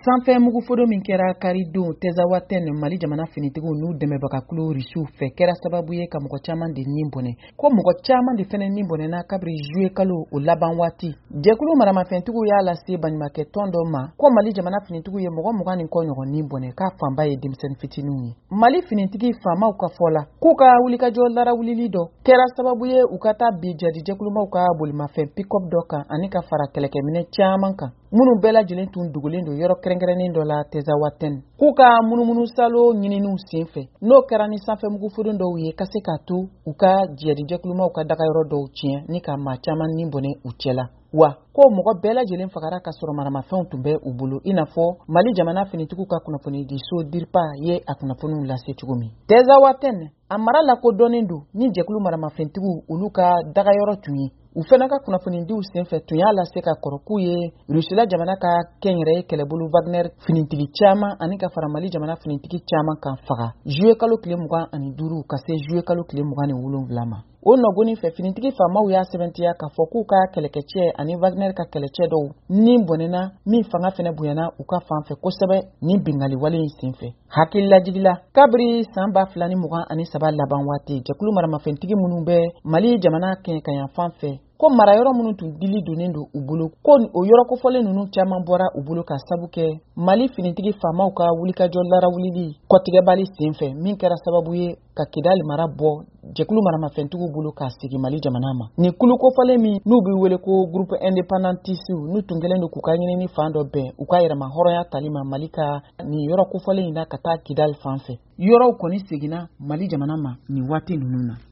sanfɛ mugufodo min kɛra karidenw tɛzawatɛn Mali jamana finitigiw n'u dɛmɛbagakulu risiw fɛ kɛra sababu ye ka mɔgɔ caman de nin bɔnɛ ko mɔgɔ caman de fɛnɛ nin bɔnɛna kabiri juillet kalo o laban waati jɛkulu maramafɛntigiw y'a lase baɲumankɛ tɔn dɔ ma ko Mali jamana finitigiw ye mɔgɔ 20 nin kɔ ɲɔgɔn nin bɔnɛ k'a fanba ye denmisɛnnin fitininw ye Mali finitigi faamaw ka fɔ la k'u ka wulikajɔ larawulili dɔ kɛra sababu ye u ka taa bi jadi jɛkulumaw ka bolimafɛn pick-up dɔ kan ani ka fara kɛlɛkɛminɛ caman kan minnu bɛɛ lajɛlen tun dugulen don yɔrɔ kɛrɛnkɛrɛnnen dɔ la tɛzawatɛn k'u ka munumunu salo ɲininiw sen fɛ n'o kɛra ni sanfɛ mugufodon dɔw ye ka se k'a to u ka jadi jɛkulumaw ka dagayɔrɔ dɔw tiɲɛ ni ka maa caman nin bɔnɛ u cɛla wa ko mɔgɔ bɛɛ lajɛlen fagara ka sɔrɔ maramafɛnw tun bɛ u bolo i n'a fɔ Mali jamana finitigiw ka kunnafoni di so DIRPA ye a kunnafoniw lase cogo min tɛzawatɛn a mara lakodɔnnen don ni jɛkulu maramafɛntigiw olu ka dagayɔrɔ tun ye u fɛnɛ ka kunnafonidiw senfɛ tun y'a lase ka kɔrɔ k'u ye Rusila jamana ka kɛnyɛrɛye kɛlɛbolo Wagner finitigi caman ani ka fara Mali jamana finitigi caman kan faga juillet kalo tile 25 ka se juillet kalo tile 27 ma o nɔgɔnin fɛ finitigi faamaw y'a sɛbɛntiya k'a fɔ k'u ka kɛlɛkɛcɛ ani Wagner ka kɛlɛcɛ dɔw nin bɔnɛna min fanga fɛnɛ bonyana u ka fanfɛ kosɛbɛ ni bingali wale in senfɛ hakililajigila kabiri san 2023 laban waati jɛkulu maramafɛntigi minnu bɛ Mali jamana kɛɲɛkanya fan fɛ ko marayɔrɔ minnu tun dili donnen don u bolo ko o yɔrɔ kofɔlen ninnu caman bɔra u bolo ka sabu kɛ Mali finitigi faamaw ka wulikajɔ larawulili kɔtigɛbali senfɛ min kɛra sababu ye ka Kidali mara bɔ jɛkulu maramafɛntigiw bolo k'a sigi Mali jamana ma ni kulu kofɔlen min n'u bɛ wele ko groupe indépendantiste n'u tun kɛlen don k'u ka ɲinini fan dɔ bɛn u ka yɛrɛma hɔrɔnya tali ma Mali ka ni yɔrɔ kofɔlen in na ka taa Kidali fan fɛ yɔrɔw kɔni seginna Mali jamana ma ni waati ninnu na